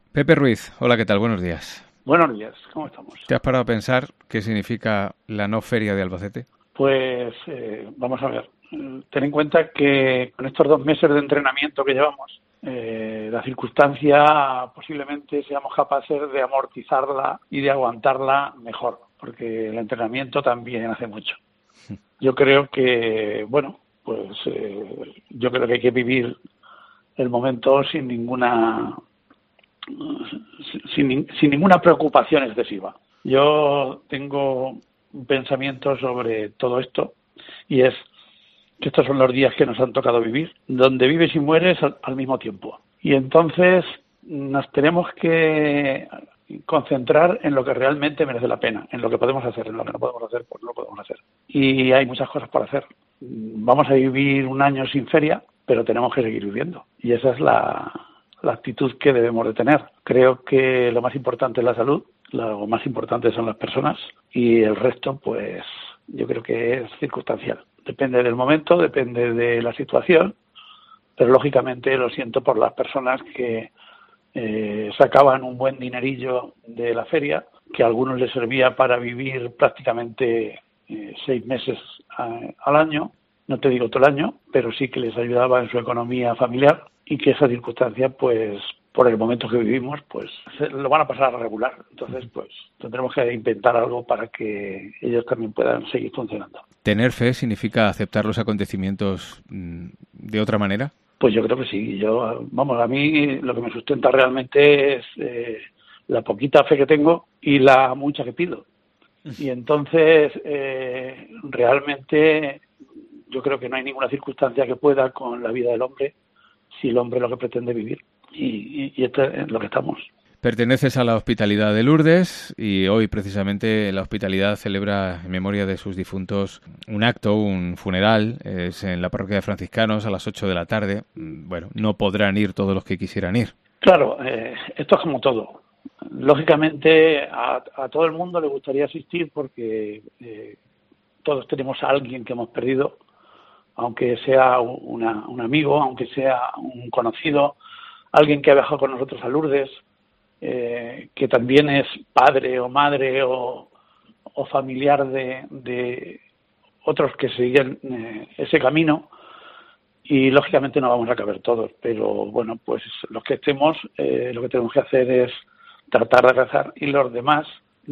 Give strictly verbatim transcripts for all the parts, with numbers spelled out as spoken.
Pepe Ruiz, hola, ¿qué tal? Buenos días. Buenos días, ¿cómo estamos? ¿Te has parado a pensar qué significa la no feria de Albacete? Pues eh, vamos a ver, ten en cuenta que con estos dos meses de entrenamiento que llevamos, eh, la circunstancia posiblemente seamos capaces de amortizarla y de aguantarla mejor, porque el entrenamiento también hace mucho. Yo creo que, bueno, pues eh, yo creo que hay que vivir el momento sin ninguna sin, sin ninguna preocupación excesiva. Yo tengo un pensamiento sobre todo esto y es que estos son los días que nos han tocado vivir, donde vives y mueres al, al mismo tiempo. Y entonces nos tenemos que concentrar en lo que realmente merece la pena, en lo que podemos hacer, en lo que no podemos hacer, pues no lo podemos hacer. Y hay muchas cosas por hacer. Vamos a vivir un año sin feria, pero tenemos que seguir viviendo. Y esa es la, la actitud que debemos de tener. Creo que lo más importante es la salud, lo más importante son las personas y el resto, pues yo creo que es circunstancial. Depende del momento, depende de la situación, pero lógicamente lo siento por las personas que eh, sacaban un buen dinerillo de la feria, que a algunos les servía para vivir prácticamente eh, seis meses a, al año, no te digo todo el año, pero sí que les ayudaba en su economía familiar y que esa circunstancia, pues por el momento que vivimos, pues se lo van a pasar a regular. Entonces, pues tendremos que inventar algo para que ellos también puedan seguir funcionando. ¿Tener fe significa aceptar los acontecimientos de otra manera? Pues yo creo que sí. Yo, vamos, a mí lo que me sustenta realmente es eh, la poquita fe que tengo y la mucha que pido. Y entonces, eh, realmente, yo creo que no hay ninguna circunstancia que pueda con la vida del hombre si el hombre es lo que pretende vivir. Y, y, y esto es lo que estamos. Perteneces a la Hospitalidad de Lourdes y hoy precisamente la Hospitalidad celebra en memoria de sus difuntos un acto, un funeral, es en la parroquia de franciscanos a las ocho de la tarde. Bueno, no podrán ir todos los que quisieran ir. Claro, eh, esto es como todo. Lógicamente a, a todo el mundo le gustaría asistir porque eh, todos tenemos a alguien que hemos perdido, aunque sea una, un amigo, aunque sea un conocido, alguien que ha viajado con nosotros a Lourdes, Eh, que también es padre o madre o, o familiar de, de otros que siguen eh, ese camino y lógicamente no vamos a caber todos, pero bueno, pues los que estemos eh, lo que tenemos que hacer es tratar de rezar y los demás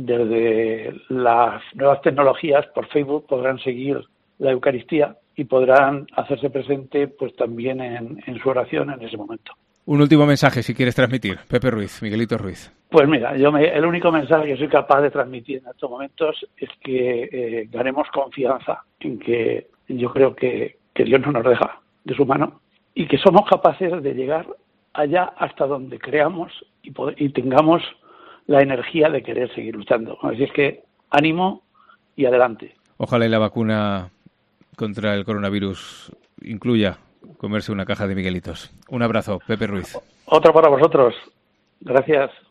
desde las nuevas tecnologías por Facebook podrán seguir la Eucaristía y podrán hacerse presente pues también en, en su oración en ese momento. Un último mensaje, si quieres transmitir. Pepe Ruiz, Miguelito Ruiz. Pues mira, yo me, el único mensaje que soy capaz de transmitir en estos momentos es que eh, ganemos confianza en que yo creo que, que Dios no nos deja de su mano y que somos capaces de llegar allá hasta donde creamos y, poder, y tengamos la energía de querer seguir luchando. Así es que ánimo y adelante. Ojalá y la vacuna contra el coronavirus incluya comerse una caja de Miguelitos. Un abrazo, Pepe Ruiz. Otro para vosotros. Gracias.